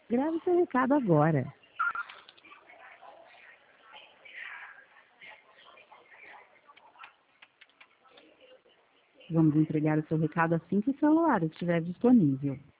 Grave seu recado agora. Vamos entregar o seu recado assim que o celular estiver disponível.